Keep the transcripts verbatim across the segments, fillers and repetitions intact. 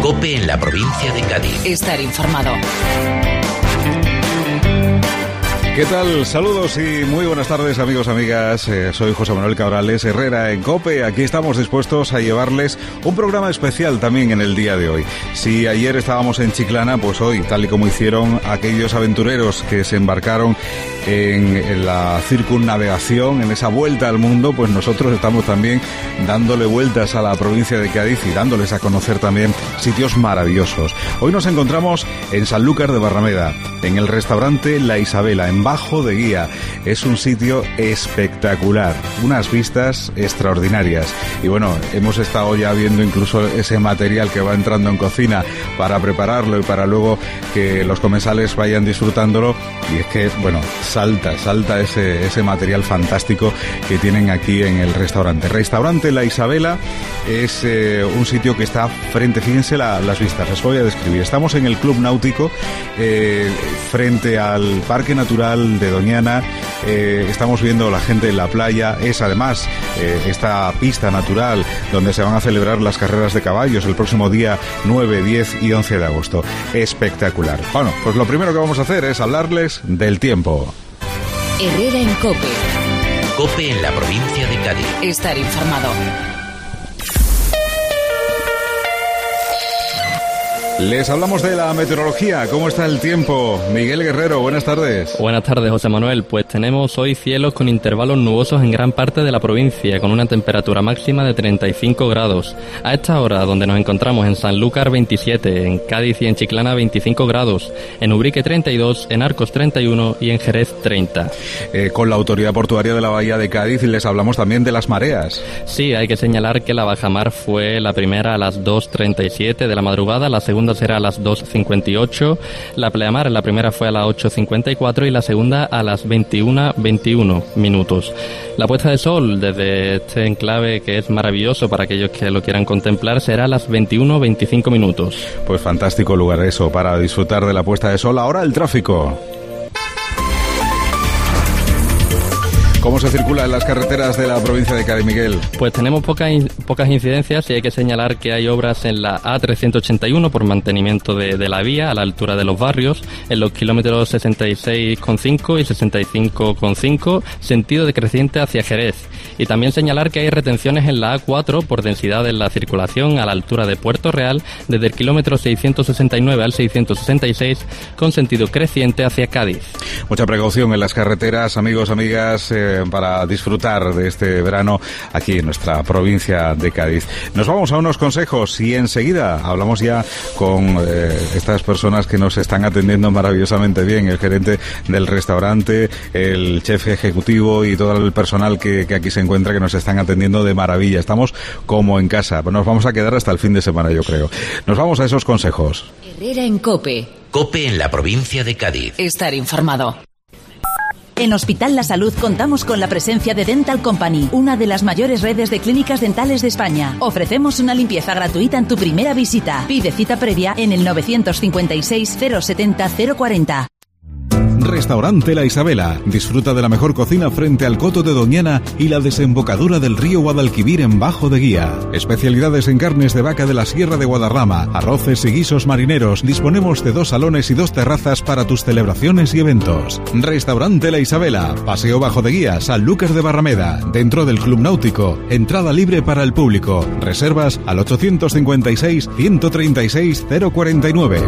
COPE en la provincia de Cádiz. Estar informado. ¿Qué tal? Saludos y muy buenas tardes, amigos, amigas. Eh, soy José Manuel Cabrales Herrera en COPE. Aquí estamos dispuestos a llevarles un programa especial también en el día de hoy. Si ayer estábamos en Chiclana, pues hoy, tal y como hicieron aquellos aventureros que se embarcaron en, en la circunnavegación, en esa vuelta al mundo, pues nosotros estamos también dándole vueltas a la provincia de Cádiz y dándoles a conocer también sitios maravillosos. Hoy nos encontramos en Sanlúcar de Barrameda, en el restaurante La Isabela, en Bajo de Guía. Es un sitio espectacular, unas vistas extraordinarias. Y bueno, hemos estado ya viendo incluso ese material que va entrando en cocina para prepararlo y para luego que los comensales vayan disfrutándolo. Y es que, bueno, salta, salta ese, ese material fantástico que tienen aquí en el restaurante. Restaurante La Isabela es eh, un sitio que está frente, fíjense la, las vistas, les voy a describir. Estamos en el Club Náutico, eh, frente al Parque Natural de Doñana. Eh, estamos viendo la gente en la playa. Es además eh, esta pista natural donde se van a celebrar las carreras de caballos el próximo día nueve, diez y once de agosto. Espectacular. Bueno, pues lo primero que vamos a hacer es hablarles del tiempo. Herrera en COPE. COPE en la provincia de Cádiz. Estar informado. Les hablamos de la meteorología. ¿Cómo está el tiempo? Miguel Guerrero, buenas tardes. Buenas tardes, José Manuel. Pues tenemos hoy cielos con intervalos nubosos en gran parte de la provincia, con una temperatura máxima de treinta y cinco grados. A esta hora, donde nos encontramos en Sanlúcar veintisiete, en Cádiz y en Chiclana veinticinco grados, en Ubrique treinta y dos, en Arcos treinta y uno y en Jerez treinta. Eh, con la Autoridad Portuaria de la Bahía de Cádiz les hablamos también de las mareas. Sí, hay que señalar que la bajamar fue la primera a las dos treinta y siete de la madrugada, la segunda será a las dos cincuenta y ocho, la pleamar, la primera fue a las ocho cincuenta y cuatro y la segunda a las veintiuna veintiuno minutos. La puesta de sol desde este enclave, que es maravilloso para aquellos que lo quieran contemplar, será a las veintiuno veinticinco minutos. Pues fantástico lugar eso para disfrutar de la puesta de sol. Ahora el tráfico. ¿Cómo se circula en las carreteras de la provincia de Cádiz, Miguel? Pues tenemos pocas pocas incidencias y hay que señalar que hay obras en la A trescientos ochenta y uno por mantenimiento de, de la vía a la altura de los barrios, en los kilómetros sesenta y seis coma cinco y sesenta y cinco coma cinco, sentido decreciente hacia Jerez. Y también señalar que hay retenciones en la A cuatro por densidad en la circulación a la altura de Puerto Real, desde el kilómetro seiscientos sesenta y nueve al seiscientos sesenta y seis, con sentido creciente hacia Cádiz. Mucha precaución en las carreteras, amigos, amigas, eh, para disfrutar de este verano aquí en nuestra provincia de Cádiz. Nos vamos a unos consejos y enseguida hablamos ya con eh, estas personas que nos están atendiendo maravillosamente bien, el gerente del restaurante, el chef ejecutivo y todo el personal que, que aquí se encuentra, que nos están atendiendo de maravilla. Estamos como en casa. Nos vamos a quedar hasta el fin de semana, yo creo. Nos vamos a esos consejos. Herrera en COPE. COPE en la provincia de Cádiz. Estar informado. En Hospital La Salud contamos con la presencia de Dental Company, una de las mayores redes de clínicas dentales de España. Ofrecemos una limpieza gratuita en tu primera visita. Pide cita previa en el novecientos cincuenta y seis cero setenta cero cuarenta. Restaurante La Isabela. Disfruta de la mejor cocina frente al Coto de Doñana y la desembocadura del río Guadalquivir en Bajo de Guía. Especialidades en carnes de vaca de la Sierra de Guadarrama, arroces y guisos marineros. Disponemos de dos salones y dos terrazas para tus celebraciones y eventos. Restaurante La Isabela. Paseo Bajo de Guía, Sanlúcar de Barrameda. Dentro del Club Náutico. Entrada libre para el público. Reservas al ochocientos cincuenta y seis ciento treinta y seis cero cuarenta y nueve.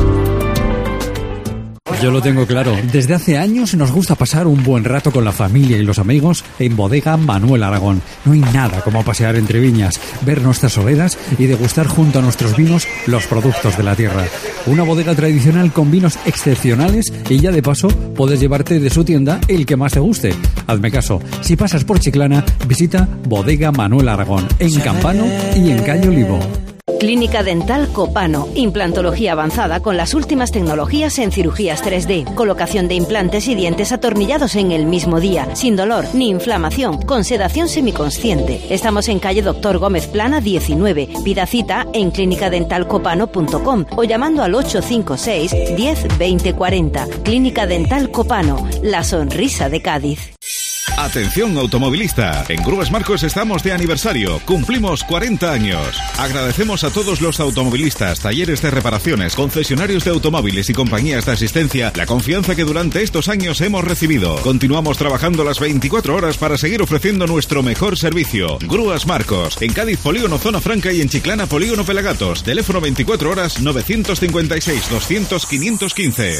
Yo lo tengo claro. Desde hace años nos gusta pasar un buen rato con la familia y los amigos en Bodega Manuel Aragón. No hay nada como pasear entre viñas, ver nuestras hogueras y degustar junto a nuestros vinos los productos de la tierra. Una bodega tradicional con vinos excepcionales y ya de paso puedes llevarte de su tienda el que más te guste. Hazme caso, si pasas por Chiclana, visita Bodega Manuel Aragón en Campano y en Calle Olivo. Clínica Dental Copano, implantología avanzada con las últimas tecnologías en cirugías tres D, colocación de implantes y dientes atornillados en el mismo día, sin dolor ni inflamación, con sedación semiconsciente. Estamos en calle Doctor Gómez Plana diecinueve. Pida cita en clínica dental copano punto com o llamando al ocho cinco seis diez veinte cuarenta. Clínica Dental Copano, la sonrisa de Cádiz. Atención automovilista, en Grúas Marcos estamos de aniversario, cumplimos cuarenta años. Agradecemos a todos los automovilistas, talleres de reparaciones, concesionarios de automóviles y compañías de asistencia la confianza que durante estos años hemos recibido. Continuamos trabajando las veinticuatro horas para seguir ofreciendo nuestro mejor servicio. Grúas Marcos, en Cádiz Polígono Zona Franca y en Chiclana Polígono Pelagatos. Teléfono veinticuatro horas novecientos cincuenta y seis doscientos quinientos quince.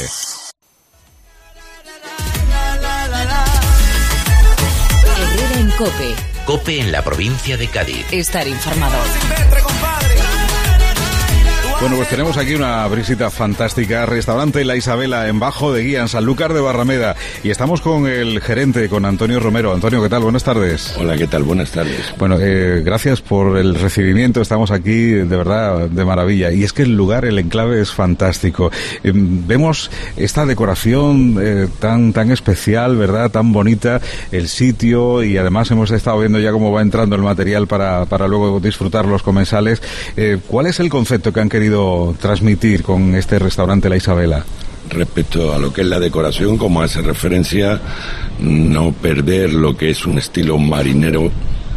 En COPE. COPE en la provincia de Cádiz. Estar informado. Bueno, pues tenemos aquí una visita fantástica, restaurante La Isabela en Bajo de Guía, en Sanlúcar de Barrameda, y estamos con el gerente, con Antonio Romero. Antonio, ¿qué tal? Buenas tardes. Hola, ¿qué tal? Buenas tardes. Bueno, eh, gracias por el recibimiento, estamos aquí de verdad de maravilla, y es que el lugar, el enclave es fantástico. Eh, vemos esta decoración eh, tan tan especial, ¿verdad? Tan bonita, el sitio, y además hemos estado viendo ya cómo va entrando el material para, para luego disfrutar los comensales. Eh, ¿Cuál es el concepto que han querido transmitir con este restaurante La Isabela? Respecto a lo que es la decoración, como hace referencia, no perder lo que es un estilo marinero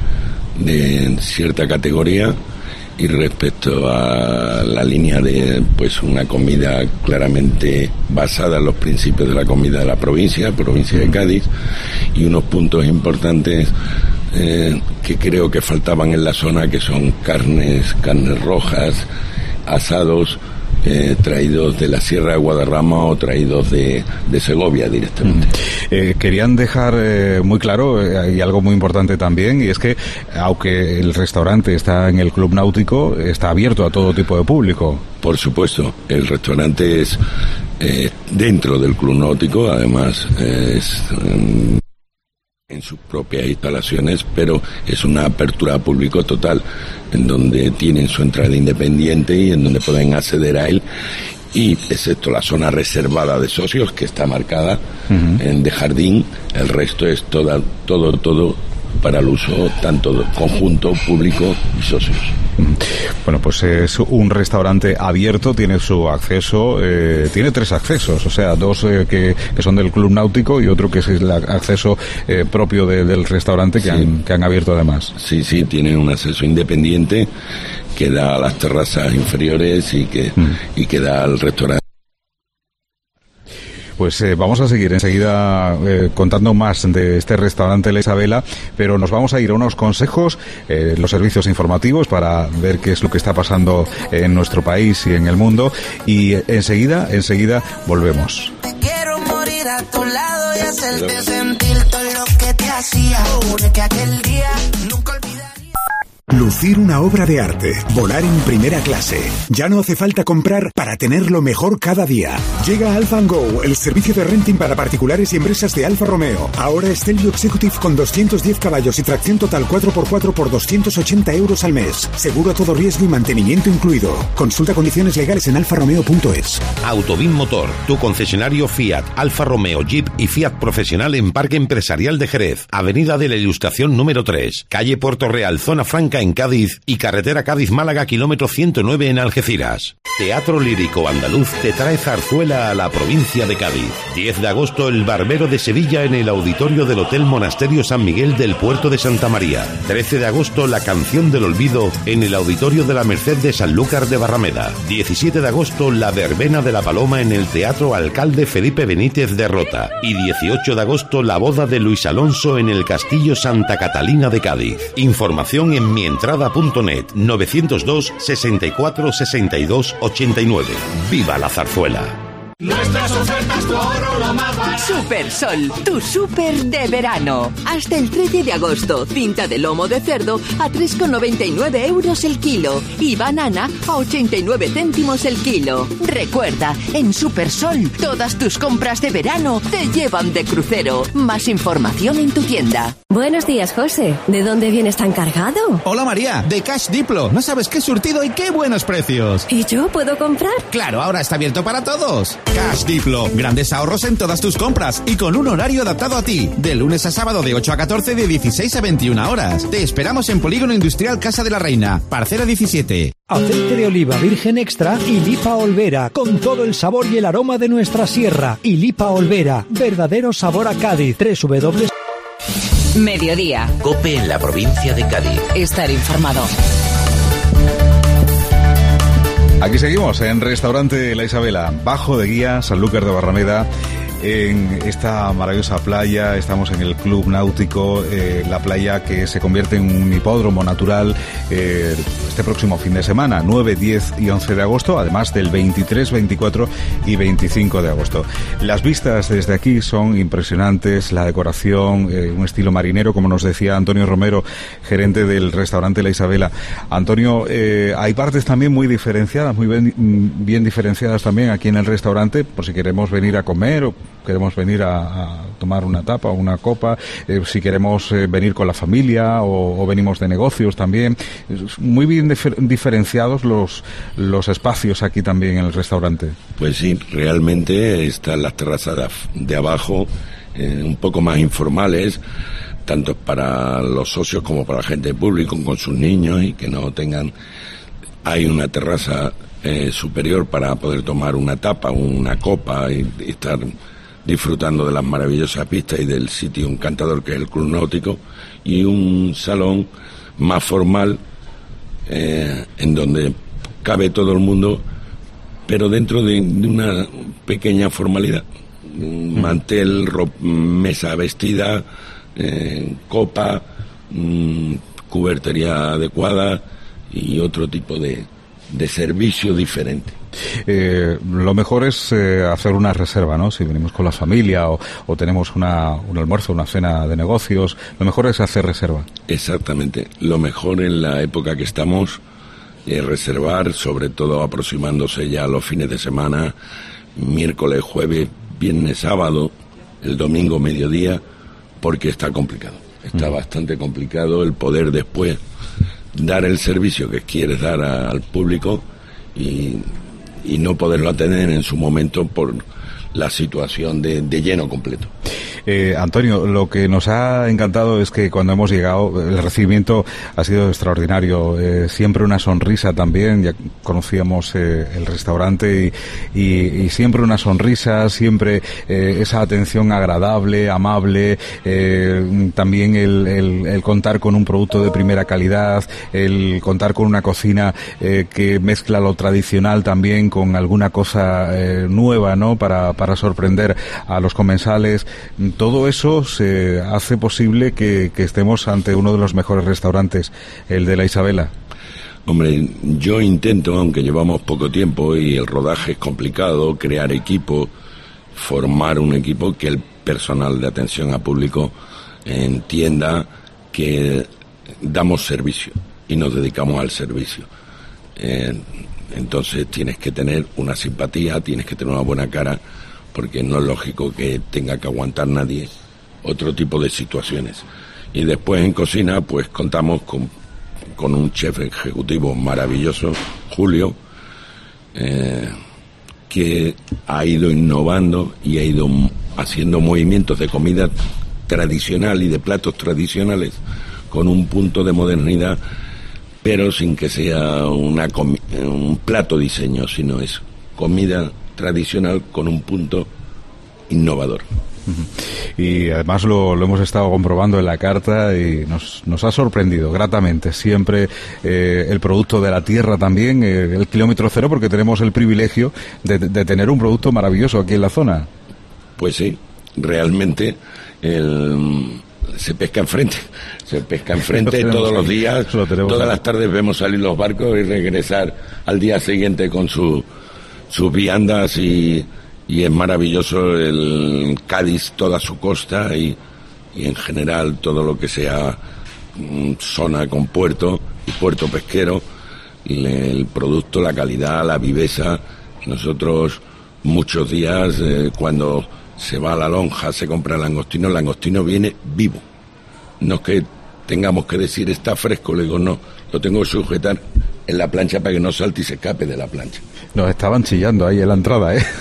de cierta categoría, y respecto a la línea de pues una comida claramente basada en los principios de la comida de la provincia, provincia de Cádiz, y unos puntos importantes eh, que creo que faltaban en la zona, que son carnes, carnes rojas, asados eh, traídos de la Sierra de Guadarrama o traídos de, de Segovia directamente. Mm. Eh, querían dejar eh, muy claro, eh, y algo muy importante también, y es que aunque el restaurante está en el Club Náutico, está abierto a todo tipo de público. Por supuesto, el restaurante es eh, dentro del Club Náutico, además eh, es... Eh, en sus propias instalaciones, pero es una apertura a público total, en donde tienen su entrada independiente y en donde pueden acceder a él, y excepto la zona reservada de socios, que está marcada uh-huh. en de jardín, el resto es toda, todo, todo para el uso tanto de conjunto, público y socios. Bueno, pues es un restaurante abierto, tiene su acceso, eh, tiene tres accesos, o sea, dos eh, que, que son del Club Náutico y otro que es el acceso eh, propio de, del restaurante que, sí. han, que han abierto además. Sí, sí, tienen un acceso independiente que da a las terrazas inferiores y que, mm. y que da al restaurante. Pues eh, vamos a seguir enseguida eh, contando más de este restaurante La Isabela, pero nos vamos a ir a unos consejos, eh, los servicios informativos, para ver qué es lo que está pasando en nuestro país y en el mundo, y eh, enseguida, enseguida volvemos. Te quiero morir a tu lado y hacerte sentir todo lo que te hacía, jure que aquel día nunca olvidaría. Lucir una obra de arte, volar en primera clase. Ya no hace falta comprar para tenerlo mejor cada día. Llega Alfa and Go, el servicio de renting para particulares y empresas de Alfa Romeo. Ahora Stelvio Executive con doscientos diez caballos y tracción total cuatro por cuatro por doscientos ochenta euros al mes. Seguro a todo riesgo y mantenimiento incluido. Consulta condiciones legales en alfa romeo punto es. Autobim Motor, tu concesionario Fiat, Alfa Romeo, Jeep y Fiat Profesional en Parque Empresarial de Jerez. Avenida de la Ilustración número tres, calle Puerto Real, Zona Franca en Cádiz, y carretera Cádiz-Málaga, kilómetro ciento nueve en Algeciras. Teatro Lírico Andaluz te trae zarzuela a la provincia de Cádiz. diez de agosto, El Barbero de Sevilla en el auditorio del Hotel Monasterio San Miguel del Puerto de Santa María. trece de agosto, La Canción del Olvido en el auditorio de la Merced de Sanlúcar de Barrameda. diecisiete de agosto, La Verbena de la Paloma en el Teatro Alcalde Felipe Benítez de Rota. Y dieciocho de agosto, La Boda de Luis Alonso en el Castillo Santa Catalina de Cádiz. Información en mientrada punto net, novecientos dos, sesenta y cuatro, sesenta y dos, ochenta y nueve. ¡Viva la zarzuela! Nuestras ofertas por oro lo más barato. Supersol, tu super de verano. Hasta el trece de agosto, cinta de lomo de cerdo a tres con noventa y nueve euros el kilo y banana a ochenta y nueve céntimos el kilo. Recuerda, en Supersol, todas tus compras de verano te llevan de crucero. Más información en tu tienda. Buenos días, José. ¿De dónde vienes tan cargado? Hola, María. De Cash Diplo. No sabes qué surtido y qué buenos precios. ¿Y yo puedo comprar? Claro, ahora está abierto para todos. Cash Diplo. Grandes ahorros en todas tus compras y con un horario adaptado a ti. De lunes a sábado de ocho a catorce, de dieciséis a veintiuna horas. Te esperamos en Polígono Industrial Casa de la Reina, Parcela diecisiete. Aceite de oliva virgen extra y Lipa Olvera, con todo el sabor y el aroma de nuestra sierra. Y Lipa Olvera, verdadero sabor a Cádiz. tres doble u doble u doble u Mediodía. COPE en la provincia de Cádiz. Estar informado. Aquí seguimos en Restaurante La Isabela, bajo de Guía, Sanlúcar de Barrameda. En esta maravillosa playa, estamos en el Club Náutico, eh, la playa que se convierte en un hipódromo natural eh, este próximo fin de semana, nueve, diez y once de agosto, además del veintitrés, veinticuatro y veinticinco de agosto. Las vistas desde aquí son impresionantes, la decoración, eh, un estilo marinero, como nos decía Antonio Romero, gerente del Restaurante La Isabela. Antonio, eh, hay partes también muy diferenciadas, muy bien, bien diferenciadas también aquí en el restaurante, por si queremos venir a comer o queremos venir a, a tomar una tapa o una copa, eh, si queremos eh, venir con la familia o, o venimos de negocios también. Muy bien difer- diferenciados los, los espacios aquí también en el restaurante. Pues sí, realmente están las terrazas de, de abajo eh, un poco más informales, tanto para los socios como para la gente pública con sus niños y que no tengan... Hay una terraza eh, superior para poder tomar una tapa, una copa y, y estar disfrutando de las maravillosas pistas y del sitio encantador que es el Club Náutico, y un salón más formal eh, en donde cabe todo el mundo, pero dentro de, de una pequeña formalidad. Un mantel, ropa, mesa vestida, eh, copa, mm, cubertería adecuada y otro tipo de, de servicio diferente. Eh, lo mejor es eh, hacer una reserva, ¿no? Si venimos con la familia o, o tenemos una, un almuerzo, una cena de negocios, lo mejor es hacer reserva. Exactamente. Lo mejor en la época que estamos es reservar, sobre todo aproximándose ya a los fines de semana, miércoles, jueves, viernes, sábado, el domingo, mediodía, porque está complicado. Está mm. bastante complicado el poder después dar el servicio que quieres dar a, al público y... y no poderlo atender en su momento por la situación de, de lleno completo. Eh, Antonio, lo que nos ha encantado es que cuando hemos llegado el recibimiento ha sido extraordinario, eh, siempre una sonrisa también, ya conocíamos eh, el restaurante y, y, y siempre una sonrisa, siempre eh, esa atención agradable, amable, eh, también el, el, el contar con un producto de primera calidad, el contar con una cocina eh, que mezcla lo tradicional también con alguna cosa eh, nueva, ¿no? Para, para sorprender a los comensales. Todo eso se hace posible que, que estemos ante uno de los mejores restaurantes, el de La Isabela. Hombre, yo intento, aunque llevamos poco tiempo y el rodaje es complicado, crear equipo, formar un equipo que el personal de atención a público entienda que damos servicio y nos dedicamos al servicio. Eh, entonces tienes que tener una simpatía, tienes que tener una buena cara, porque no es lógico que tenga que aguantar nadie otro tipo de situaciones. Y después en cocina, pues contamos con, con un chef ejecutivo maravilloso, Julio, eh, que ha ido innovando y ha ido haciendo movimientos de comida tradicional y de platos tradicionales con un punto de modernidad, pero sin que sea una comi- un plato diseño, sino es comida tradicional con un punto innovador. Uh-huh. Y además lo, lo hemos estado comprobando en la carta y nos, nos ha sorprendido gratamente siempre eh, el producto de la tierra también, eh, el kilómetro cero, porque tenemos el privilegio de, de tener un producto maravilloso aquí en la zona. Pues sí, realmente el, se pesca enfrente, se pesca enfrente todos los días, todas ahí. Las tardes vemos salir los barcos y regresar al día siguiente con su sus viandas y, y es maravilloso el Cádiz, toda su costa y, y en general todo lo que sea zona con puerto y puerto pesquero, el, el producto, la calidad, la viveza. Nosotros muchos días eh, cuando se va a la lonja, se compra el langostino, el langostino viene vivo. No es que tengamos que decir está fresco, le digo no, lo tengo que sujetar en la plancha para que no salte y se escape de la plancha. Nos estaban chillando ahí en la entrada, ¿eh?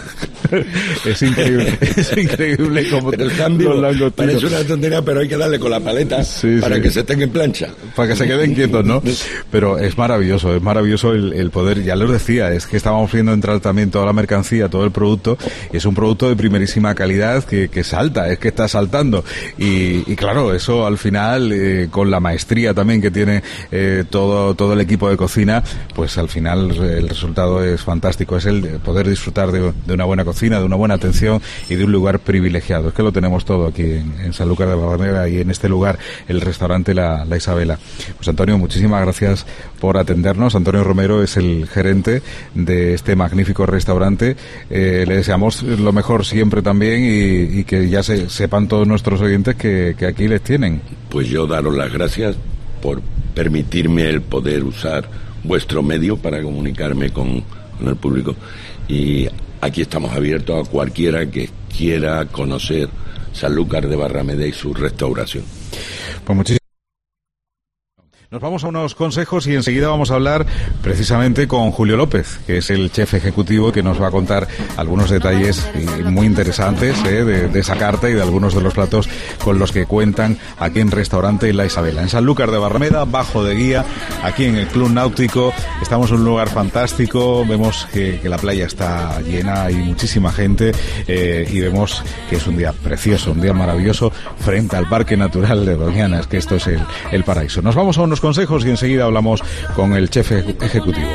Es increíble, es increíble como pero están vivos. Parece una tontería, pero hay que darle con la paleta sí, para sí. que se estén en plancha. Para que se queden quietos, ¿no? Pero es maravilloso, es maravilloso el, el poder, ya les decía, es que estábamos viendo entrar también toda la mercancía, todo el producto, y es un producto de primerísima calidad que, que salta, es que está saltando. Y, y claro, eso al final, eh, con la maestría también que tiene eh, todo, todo el equipo de cocina, pues al final el resultado es fantástico, es el de poder disfrutar de, de una buena cocina, de una buena atención y de un lugar privilegiado. Es que lo tenemos todo aquí en, en Sanlúcar de Barrameda y en este lugar, el restaurante La, La Isabela. Pues Antonio, muchísimas gracias por atendernos. Antonio Romero es el gerente de este magnífico restaurante. Eh, le deseamos lo mejor siempre también y, y que ya se, sepan todos nuestros oyentes que, que aquí les tienen. Pues yo daros las gracias por permitirme el poder usar vuestro medio para comunicarme con, con el público, y aquí estamos abiertos a cualquiera que quiera conocer Sanlúcar de Barrameda y su restauración. Pues muchísimas Nos vamos a unos consejos y enseguida vamos a hablar precisamente con Julio López, que es el chef ejecutivo que nos va a contar algunos detalles muy interesantes eh, de, de esa carta y de algunos de los platos con los que cuentan aquí en Restaurante La Isabela, en Sanlúcar de Barrameda, bajo de guía, aquí en el Club Náutico. Estamos en un lugar fantástico, vemos que, que la playa está llena, hay muchísima gente eh, y vemos que es un día precioso, un día maravilloso frente al Parque Natural de Doñana. Es que esto es el, el paraíso. Nos vamos a unos consejos y enseguida hablamos con el chef ejecutivo.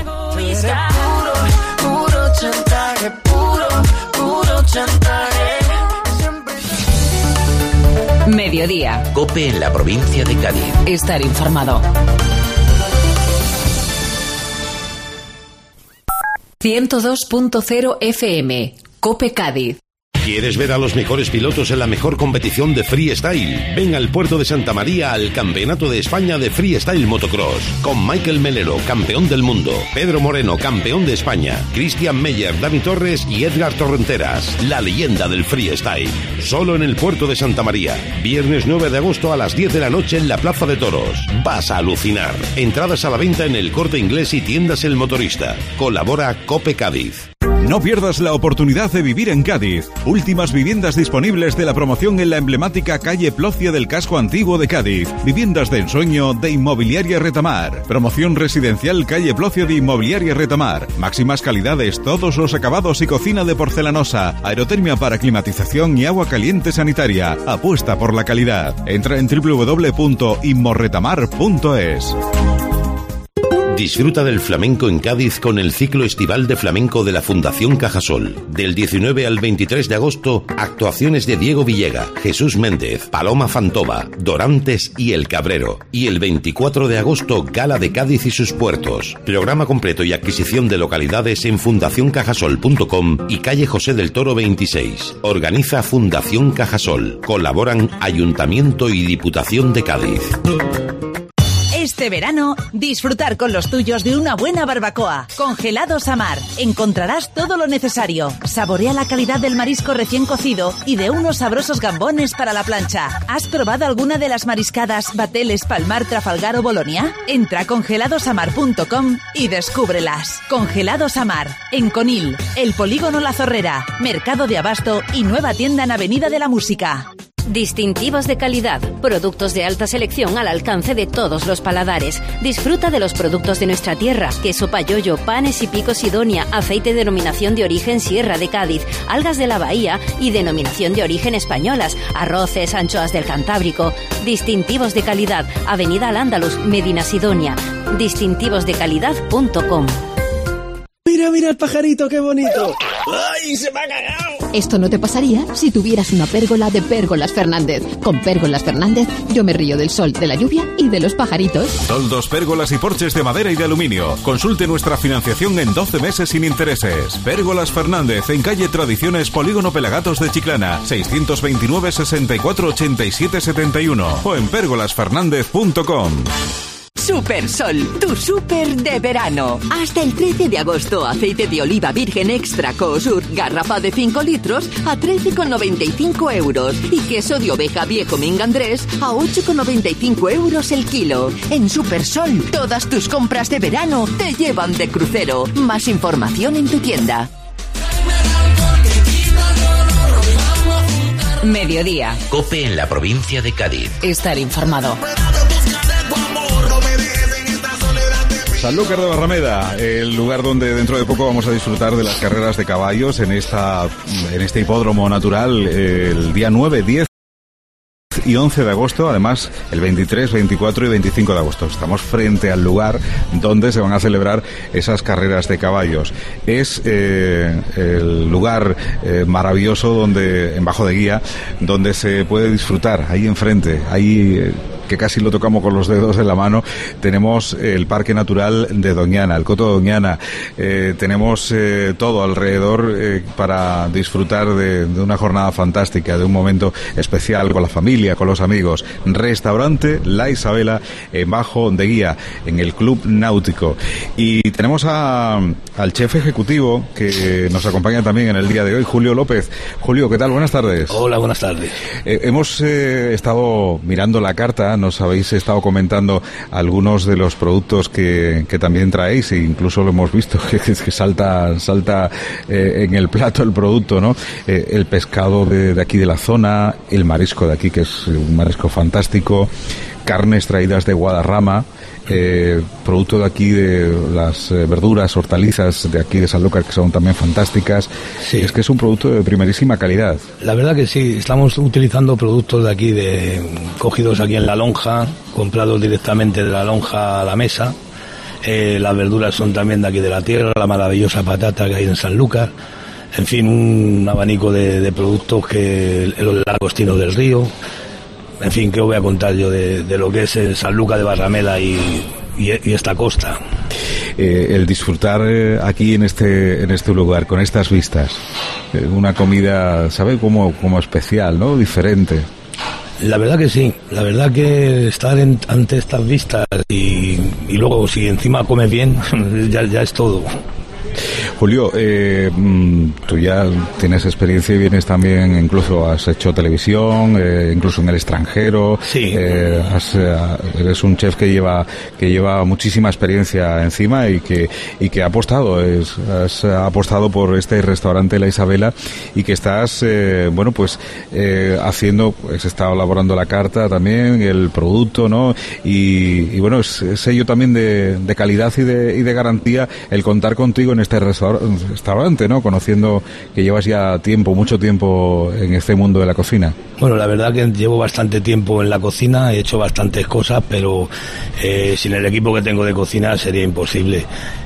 Mediodía. COPE en la provincia de Cádiz. Estar informado. ciento dos punto cero F M. COPE Cádiz. ¿Quieres ver a los mejores pilotos en la mejor competición de freestyle? Ven al puerto de Santa María al Campeonato de España de Freestyle Motocross, con Michael Melero, campeón del mundo, Pedro Moreno, campeón de España, Cristian Meyer, Dani Torres y Edgar Torrenteras, la leyenda del freestyle. Solo en el puerto de Santa María, viernes nueve de agosto a las diez de la noche en la Plaza de Toros. Vas a alucinar. Entradas a la venta en el Corte Inglés y tiendas El Motorista. Colabora COPE Cádiz. No pierdas la oportunidad de vivir en Cádiz. Últimas viviendas disponibles de la promoción en la emblemática calle Plocia del casco antiguo de Cádiz. Viviendas de ensueño de Inmobiliaria Retamar. Promoción residencial calle Plocia de Inmobiliaria Retamar. Máximas calidades, todos los acabados y cocina de porcelanosa. Aerotermia para climatización y agua caliente sanitaria. Apuesta por la calidad. Entra en doble u doble u doble u punto inmorretamar punto es. Disfruta del flamenco en Cádiz con el ciclo estival de flamenco de la Fundación Cajasol. Del diecinueve al veintitrés de agosto, actuaciones de Diego Villega, Jesús Méndez, Paloma Fantova, Dorantes y El Cabrero. Y el veinticuatro de agosto, Gala de Cádiz y sus puertos. Programa completo y adquisición de localidades en fundación cajasol punto com y calle José del Toro veintiséis. Organiza Fundación Cajasol. Colaboran Ayuntamiento y Diputación de Cádiz. Este verano, disfrutar con los tuyos de una buena barbacoa. Congelados Amar. Encontrarás todo lo necesario. Saborea la calidad del marisco recién cocido y de unos sabrosos gambones para la plancha. ¿Has probado alguna de las mariscadas Bateles, Palmar, Trafalgar o Bolonia? Entra a congelados amar punto com y descúbrelas. Congelados Amar. En Conil, El Polígono La Zorrera, Mercado de Abasto y nueva tienda en Avenida de la Música. Distintivos de calidad, productos de alta selección al alcance de todos los paladares. Disfruta de los productos de nuestra tierra: queso payollo, panes y picos Sidonia, aceite de denominación de origen Sierra de Cádiz, algas de la Bahía y denominación de origen españolas, arroces, anchoas del Cantábrico. Distintivos de calidad, Avenida Al-Ándalus, Medina Sidonia. distintivos de calidad punto com. Mira, mira el pajarito, qué bonito. ¡Ay, se me ha cagado! Esto no te pasaría si tuvieras una pérgola de Pérgolas Fernández. Con Pérgolas Fernández yo me río del sol, de la lluvia y de los pajaritos. Toldos, pérgolas y porches de madera y de aluminio. Consulte nuestra financiación en doce meses sin intereses. Pérgolas Fernández, en calle Tradiciones, Polígono Pelagatos de Chiclana, seiscientos veintinueve, sesenta y cuatro, ochenta y siete, setenta y uno o en pérgolas fernández punto com. Supersol, tu súper de verano. Hasta el trece de agosto, aceite de oliva virgen extra Coosur, garrafa de cinco litros a trece con noventa y cinco euros. Y queso de oveja viejo Minga Andrés a ocho con noventa y cinco euros el kilo. En Supersol, todas tus compras de verano te llevan de crucero. Más información en tu tienda. Mediodía. COPE en la provincia de Cádiz. Estar informado. Sanlúcar de Barrameda, el lugar donde dentro de poco vamos a disfrutar de las carreras de caballos en esta en este hipódromo natural el día nueve, diez y once de agosto, además el veintitrés, veinticuatro y veinticinco de agosto. Estamos frente al lugar donde se van a celebrar esas carreras de caballos. Es eh, el lugar eh, maravilloso donde, en Bajo de Guía, donde se puede disfrutar, ahí enfrente, ahí... Eh, que casi lo tocamos con los dedos en la mano, tenemos el Parque Natural de Doñana, el Coto de Doñana, eh, tenemos eh, todo alrededor eh, para disfrutar de, de una jornada fantástica, de un momento especial con la familia, con los amigos. Restaurante La Isabela en Bajo de Guía, en el Club Náutico. Y tenemos a, al chef ejecutivo que nos acompaña también en el día de hoy, Julio López. Julio, ¿qué tal? Buenas tardes. Hola, buenas tardes. Eh, hemos eh, estado mirando la carta, nos habéis estado comentando algunos de los productos que, que también traéis, e incluso lo hemos visto que, que salta salta eh, en el plato el producto, ¿no? Eh, el pescado de, de aquí de la zona, el marisco de aquí, que es un marisco fantástico, carnes traídas de Guadarrama, eh, producto de aquí de las eh, verduras, hortalizas de aquí de Sanlúcar, que son también fantásticas. Sí. Es que es un producto de primerísima calidad. La verdad que sí, estamos utilizando productos de aquí, de cogidos aquí en la lonja, comprados directamente de la lonja a la mesa. Eh, las verduras son también de aquí de la tierra, la maravillosa patata que hay en Sanlúcar. En fin, un abanico de, de productos, que los langostinos del río. En fin, ¿qué os voy a contar yo de, de lo que es el Sanlúcar de Barrameda y, y, y esta costa? Eh, el disfrutar eh, aquí en este en este lugar, con estas vistas, eh, una comida, ¿sabe? Como, como especial, ¿no? Diferente. La verdad que sí, la verdad que estar en, ante estas vistas y, y luego si encima comes bien, ya, ya es todo. Julio, eh, tú ya tienes experiencia y vienes también, incluso has hecho televisión, eh, incluso en el extranjero. Sí. Eh, has, eh, eres un chef que lleva que lleva muchísima experiencia encima y que y que ha apostado, es, has apostado por este restaurante La Isabela y que estás, eh, bueno, pues eh, haciendo, se está elaborando la carta también, el producto, ¿no? Y, y bueno, es, es sello también de, de calidad y de, y de garantía el contar contigo en este restaurante, ¿no? Conociendo que llevas ya tiempo, mucho tiempo en este mundo de la cocina. Bueno, la verdad que llevo bastante tiempo en la cocina, he hecho bastantes cosas, pero eh, sin el equipo que tengo de cocina sería imposible.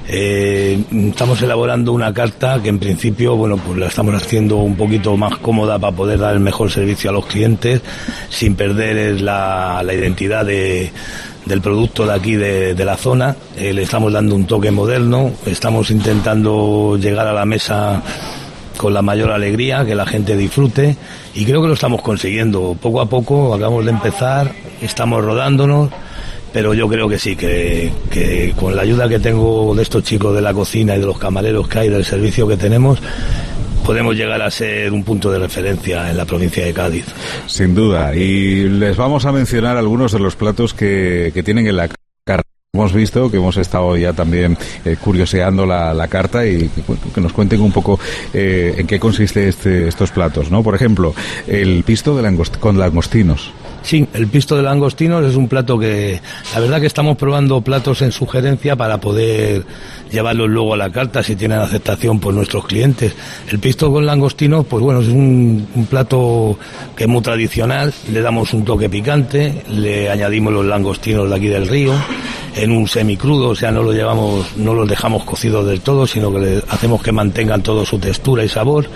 Eh, estamos elaborando una carta que en principio, bueno, pues la estamos haciendo un poquito más cómoda para poder dar el mejor servicio a los clientes, sin perder la, la identidad de del producto de aquí de, de la zona. Eh, le estamos dando un toque moderno, estamos intentando llegar a la mesa con la mayor alegría, que la gente disfrute, y creo que lo estamos consiguiendo. Poco a poco, acabamos de empezar, estamos rodándonos, pero yo creo que sí, que, que con la ayuda que tengo de estos chicos de la cocina y de los camareros que hay, del servicio que tenemos, podemos llegar a ser un punto de referencia en la provincia de Cádiz. Sin duda, y les vamos a mencionar algunos de los platos que, que tienen en la carta. Hemos visto que hemos estado ya también eh, curioseando la, la carta y que, que nos cuenten un poco eh, en qué consiste este, estos platos, ¿no? Por ejemplo, el pisto de langost- con langostinos. Sí, el pisto de langostinos es un plato que, la verdad que estamos probando platos en sugerencia para poder llevarlos luego a la carta si tienen aceptación por nuestros clientes. El pisto con langostinos, pues bueno, es un, un plato que es muy tradicional, le damos un toque picante, le añadimos los langostinos de aquí del río, en un semicrudo, o sea, no lo llevamos, no los dejamos cocidos del todo, sino que le hacemos que mantengan toda su textura y sabor.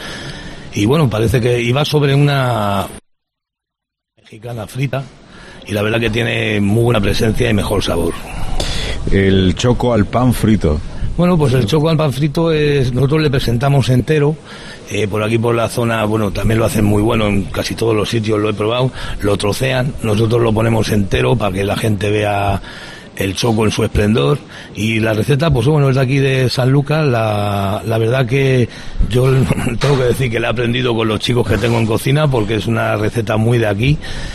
Y bueno, parece que iba sobre una mexicana frita, y la verdad que tiene muy buena presencia y mejor sabor. El choco al pan frito. Bueno, pues el choco al pan frito es, nosotros le presentamos entero, eh, por aquí por la zona, bueno, también lo hacen muy bueno, en casi todos los sitios lo he probado, lo trocean, nosotros lo ponemos entero para que la gente vea el choco en su esplendor. Y la receta, pues bueno, es de aquí de Sanlúcar. La, la verdad que yo tengo que decir que la he aprendido con los chicos que tengo en cocina, porque es una receta muy de aquí.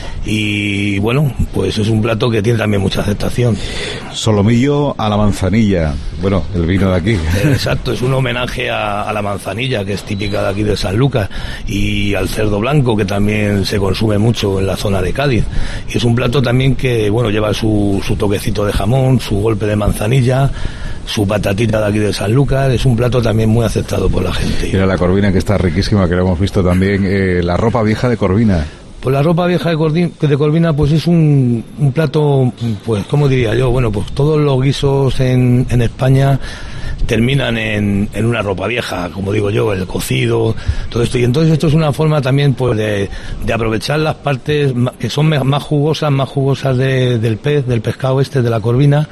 Y bueno, pues es un plato que tiene también mucha aceptación. Solomillo a la manzanilla, bueno, el vino de aquí. Exacto, es un homenaje a, a la manzanilla, que es típica de aquí de Sanlúcar, y al cerdo blanco, que también se consume mucho en la zona de Cádiz. Y es un plato también que, bueno, lleva su, su toquecito de jamón, su golpe de manzanilla, su patatita de aquí de Sanlúcar. Es un plato también muy aceptado por la gente. Mira la corvina, que está riquísima, que lo hemos visto también, eh, la ropa vieja de Corvina. Pues la ropa vieja de, Corvina, de Corvina, pues es un, un plato, pues, ¿cómo diría yo? Bueno, pues todos los guisos en, en España terminan en, en una ropa vieja, como digo yo, el cocido, todo esto. Y entonces esto es una forma también, pues, de, de aprovechar las partes que son más jugosas, más jugosas de, del pez, del pescado este, de la corvina,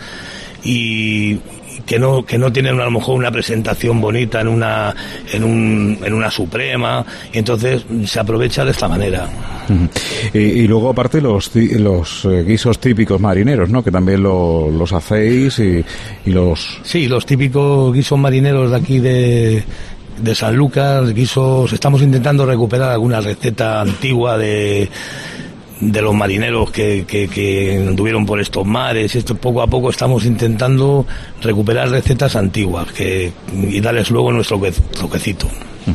y que no que no tienen a lo mejor una presentación bonita en una en un en una suprema, y entonces se aprovecha de esta manera. Uh-huh. y, y luego aparte los los eh, guisos típicos marineros, ¿no? Que también lo, los hacéis, y, y los sí los típicos guisos marineros de aquí de de Sanlúcar, guisos. Estamos intentando recuperar alguna receta antigua de de los marineros que, que, que anduvieron por estos mares. Esto poco a poco estamos intentando recuperar recetas antiguas que, y darles luego nuestro toquecito.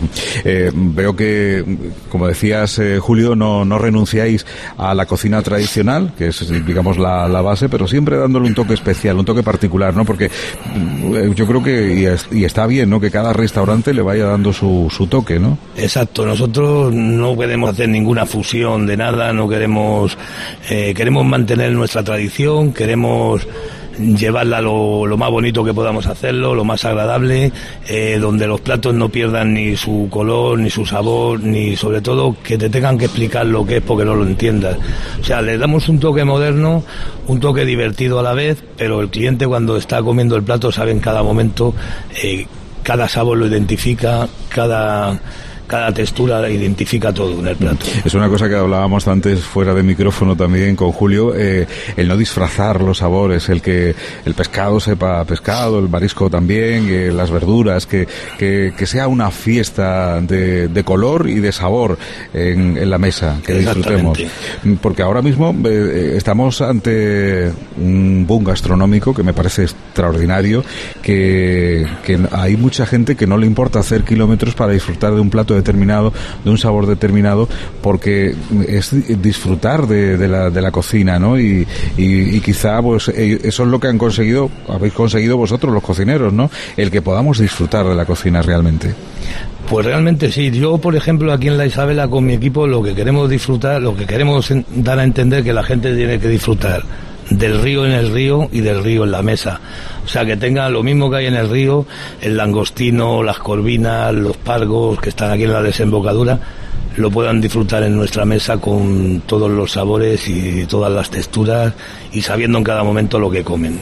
Eh, veo que, como decías, eh, Julio, no, no renunciáis a la cocina tradicional, que es, digamos, la, la base, pero siempre dándole un toque especial, un toque particular, ¿no? Porque eh, yo creo que, y, es, y está bien, ¿no?, que cada restaurante le vaya dando su, su toque, ¿no? Exacto, nosotros no queremos hacer ninguna fusión de nada, no queremos, eh, queremos mantener nuestra tradición, queremos llevarla lo, lo más bonito que podamos hacerlo, lo más agradable, eh, donde los platos no pierdan ni su color, ni su sabor, ni sobre todo que te tengan que explicar lo que es porque no lo entiendas. O sea, le damos un toque moderno, un toque divertido a la vez, pero el cliente cuando está comiendo el plato sabe en cada momento, eh, cada sabor lo identifica, cada... cada textura identifica todo en el plato. Es una cosa que hablábamos antes fuera de micrófono también con Julio, eh, el no disfrazar los sabores, el que el pescado sepa pescado, el marisco también, eh, las verduras, que, que, que sea una fiesta de, de color y de sabor en, en la mesa, que disfrutemos. Porque ahora mismo eh, estamos ante un boom gastronómico que me parece extraordinario, que, que hay mucha gente que no le importa hacer kilómetros para disfrutar de un plato determinado, de un sabor determinado, porque es disfrutar de, de, la, de la cocina, ¿no? Y, y, y quizá pues eso es lo que han conseguido, habéis conseguido vosotros los cocineros, ¿no? El que podamos disfrutar de la cocina realmente. Pues realmente sí. Yo, por ejemplo, aquí en La Isabela con mi equipo lo que queremos disfrutar, lo que queremos dar a entender que la gente tiene que disfrutar del río en el río y del río en la mesa. O sea, que tenga lo mismo que hay en el río, el langostino, las corvinas, los pargos que están aquí en la desembocadura, lo puedan disfrutar en nuestra mesa con todos los sabores y todas las texturas, y sabiendo en cada momento lo que comen.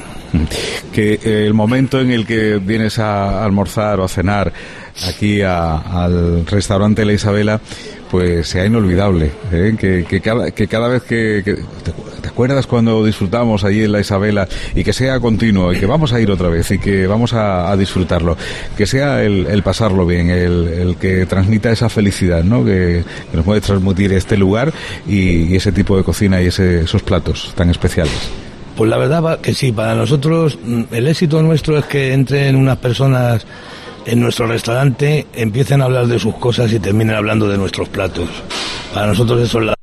Que el momento en el que vienes a almorzar o a cenar aquí a, al restaurante La Isabela, pues sea inolvidable, ¿eh? que, que, cada, que cada vez que, que te, te acuerdas cuando disfrutamos allí en La Isabela, y que sea continuo, y que vamos a ir otra vez, y que vamos a, a disfrutarlo, que sea el, el pasarlo bien, el, el que transmita esa felicidad, ¿no? que, que nos puede transmitir este lugar y, y ese tipo de cocina y ese, esos platos tan especiales. Pues la verdad que sí, para nosotros el éxito nuestro es que entren unas personas en nuestro restaurante, empiecen a hablar de sus cosas y terminen hablando de nuestros platos. Para nosotros eso es la...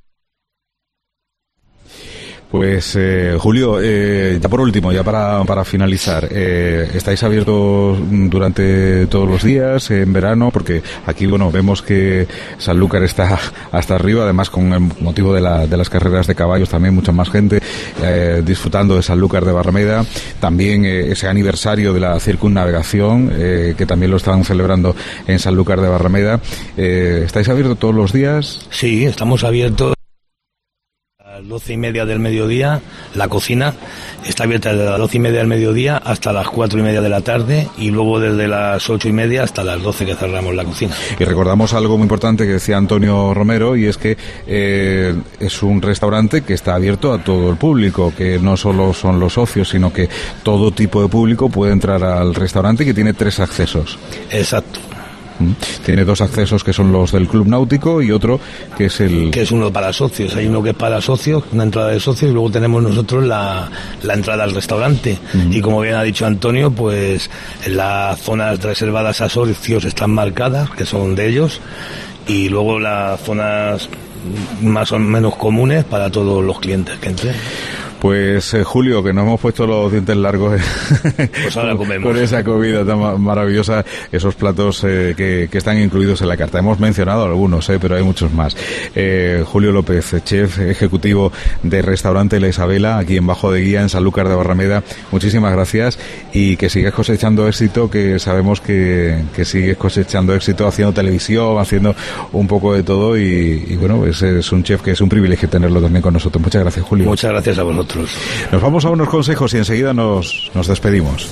Pues eh, Julio, eh, ya por último, ya para, para finalizar, eh, ¿estáis abiertos durante todos los días en verano? Porque aquí, bueno, vemos que Sanlúcar está hasta arriba, además con el motivo de, la, de las carreras de caballos también mucha más gente eh, disfrutando de Sanlúcar de Barrameda. También eh, ese aniversario de la circunnavegación, eh, que también lo están celebrando en Sanlúcar de Barrameda. Eh, ¿Estáis abiertos todos los días? Sí, estamos abiertos doce y media del mediodía. La cocina está abierta desde las doce y media del mediodía hasta las cuatro y media de la tarde, y luego desde las ocho y media hasta las doce que cerramos la cocina. Y recordamos algo muy importante que decía Antonio Romero, y es que eh, es un restaurante que está abierto a todo el público, que no solo son los socios, sino que todo tipo de público puede entrar al restaurante, que tiene tres accesos. Exacto. Tiene dos accesos que son los del Club Náutico y otro que es el... Que es uno para socios. Hay uno que es para socios, una entrada de socios, y luego tenemos nosotros la, la entrada al restaurante. Uh-huh. Y como bien ha dicho Antonio, pues las zonas reservadas a socios están marcadas, que son de ellos, y luego las zonas más o menos comunes para todos los clientes que entren. Pues eh, Julio, que nos hemos puesto los dientes largos eh, pues ahora comemos. Con esa comida tan maravillosa, esos platos eh, que, que están incluidos en la carta. Hemos mencionado algunos, eh, pero hay muchos más. Eh, Julio López, chef ejecutivo de Restaurante La Isabela, aquí en Bajo de Guía, en Sanlúcar de Barrameda, muchísimas gracias, y que sigas cosechando éxito, que sabemos que, que sigues cosechando éxito haciendo televisión, haciendo un poco de todo, y, y bueno, es, es un chef que es un privilegio tenerlo también con nosotros. Muchas gracias, Julio. Muchas gracias a vosotros. Nos vamos a unos consejos y enseguida nos, nos despedimos.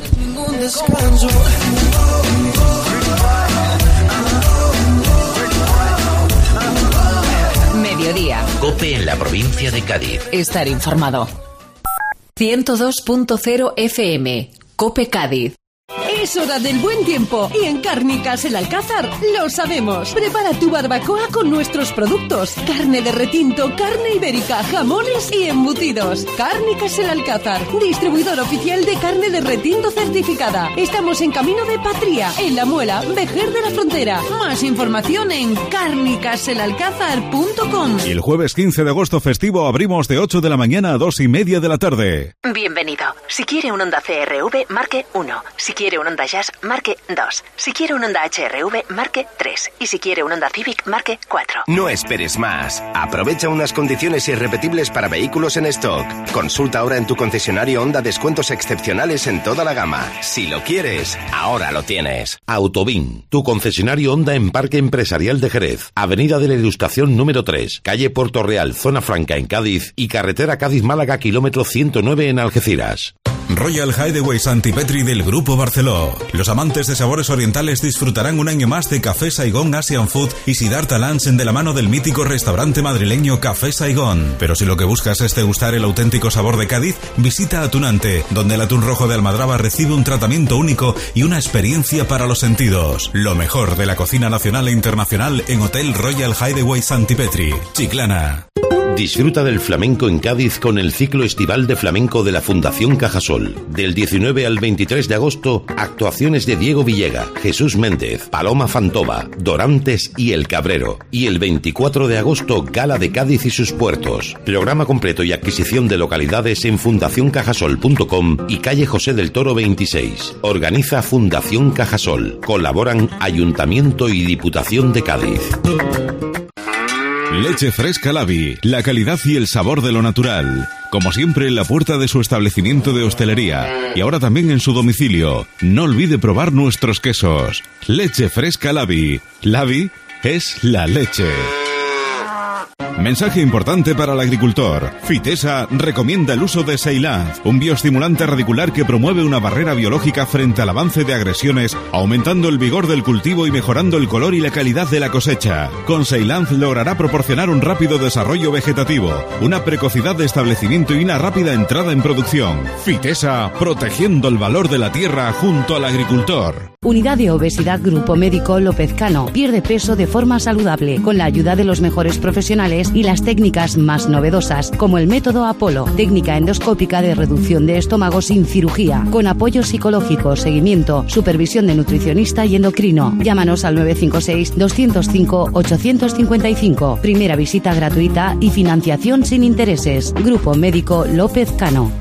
Mediodía. COPE en la provincia de Cádiz. Estar informado. ciento dos punto cero F M. COPE Cádiz. Es hora del buen tiempo y en Cárnicas El Alcázar lo sabemos. Prepara tu barbacoa con nuestros productos: carne de retinto, carne ibérica, jamones y embutidos. Cárnicas El Alcázar, distribuidor oficial de carne de retinto certificada. Estamos en Camino de Patria, en La Muela, Vejer de la Frontera. Más información en cárnicas el alcázar punto com. Y el jueves quince de agosto festivo abrimos de ocho de la mañana a dos y media de la tarde. Bienvenido. Si quiere un Honda C R V, marque uno. Si quiere un Honda Jazz, marque dos. Si quiere un Honda H R V, marque tres. Y si quiere un Honda Civic, marque cuatro. No esperes más. Aprovecha unas condiciones irrepetibles para vehículos en stock. Consulta ahora en tu concesionario Honda descuentos excepcionales en toda la gama. Si lo quieres, ahora lo tienes. Autobin, tu concesionario Honda en Parque Empresarial de Jerez. Avenida de la Ilustración número tres, calle Puerto Real, Zona Franca en Cádiz, y carretera Cádiz-Málaga, kilómetro ciento nueve en Algeciras. Royal Hideaway Santipetri del Grupo Barceló. Los amantes de sabores orientales disfrutarán un año más de Café Saigón Asian Food y Siddhartha Lunch de la mano del mítico restaurante madrileño Café Saigón. Pero si lo que buscas es degustar el auténtico sabor de Cádiz, visita Atunante, donde el atún rojo de Almadraba recibe un tratamiento único y una experiencia para los sentidos. Lo mejor de la cocina nacional e internacional en Hotel Royal Hideaway Santipetri, Chiclana. Disfruta del flamenco en Cádiz con el ciclo estival de flamenco de la Fundación Cajasol. Del diecinueve al veintitrés de agosto, actuaciones de Diego Villega, Jesús Méndez, Paloma Fantova, Dorantes y El Cabrero. Y el veinticuatro de agosto, Gala de Cádiz y sus puertos. Programa completo y adquisición de localidades en fundación cajasol punto com y calle José del Toro veintiséis. Organiza Fundación Cajasol. Colaboran Ayuntamiento y Diputación de Cádiz. Leche Fresca Lavi, la calidad y el sabor de lo natural. Como siempre, en la puerta de su establecimiento de hostelería y ahora también en su domicilio. No olvide probar nuestros quesos. Leche Fresca Lavi. Lavi es la leche. Mensaje importante para el agricultor. Fitesa recomienda el uso de Ceylanz, un bioestimulante radicular que promueve una barrera biológica frente al avance de agresiones, aumentando el vigor del cultivo y mejorando el color y la calidad de la cosecha. Con Ceylanz logrará proporcionar un rápido desarrollo vegetativo, una precocidad de establecimiento y una rápida entrada en producción. Fitesa, protegiendo el valor de la tierra junto al agricultor. Unidad de Obesidad Grupo Médico López Cano. Pierde peso de forma saludable, con la ayuda de los mejores profesionales y las técnicas más novedosas, como el método Apolo, técnica endoscópica de reducción de estómago sin cirugía, con apoyo psicológico, seguimiento, supervisión de nutricionista y endocrino. Llámanos al nueve cinco seis, dos cero cinco, ocho cinco cinco. Primera visita gratuita y financiación sin intereses. Grupo Médico López Cano.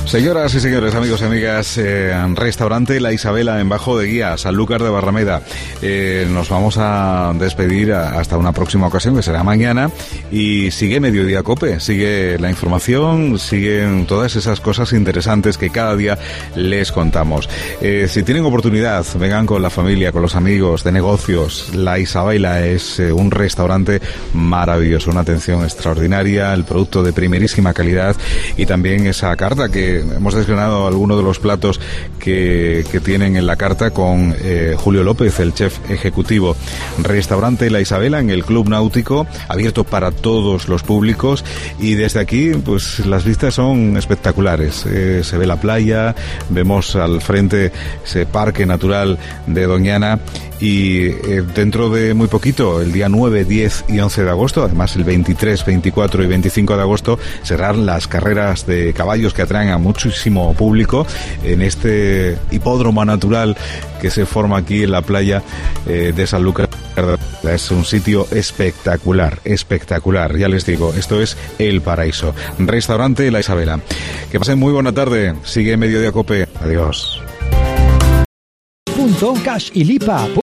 Señoras y señores, amigos y amigas, eh, restaurante La Isabela en Bajo de Guía, Sanlúcar de Barrameda. Eh, nos vamos a despedir a, hasta una próxima ocasión, que será mañana, y sigue Mediodía Cope, sigue la información, siguen todas esas cosas interesantes que cada día les contamos. Eh, si tienen oportunidad, vengan con la familia, con los amigos, de negocios. La Isabela es eh, un restaurante maravilloso, una atención extraordinaria, el producto de primerísima calidad y también esa carta que hemos desgranado algunos de los platos que, que tienen en la carta con eh, Julio López, el chef ejecutivo. Restaurante La Isabela en el Club Náutico, abierto para todos los públicos, y desde aquí pues las vistas son espectaculares. Eh, se ve la playa, vemos al frente ese parque natural de Doñana, y eh, dentro de muy poquito, el día nueve, diez y once de agosto, además el veintitrés, veinticuatro y veinticinco de agosto, serán las carreras de caballos que atraen a muchísimo público en este hipódromo natural que se forma aquí en la playa eh, de Sanlúcar. Es un sitio espectacular, espectacular, ya les digo, esto es el paraíso. Restaurante La Isabela. Que pasen muy buena tarde, sigue Mediodía Cope, adiós. Punto Cash y Lipa.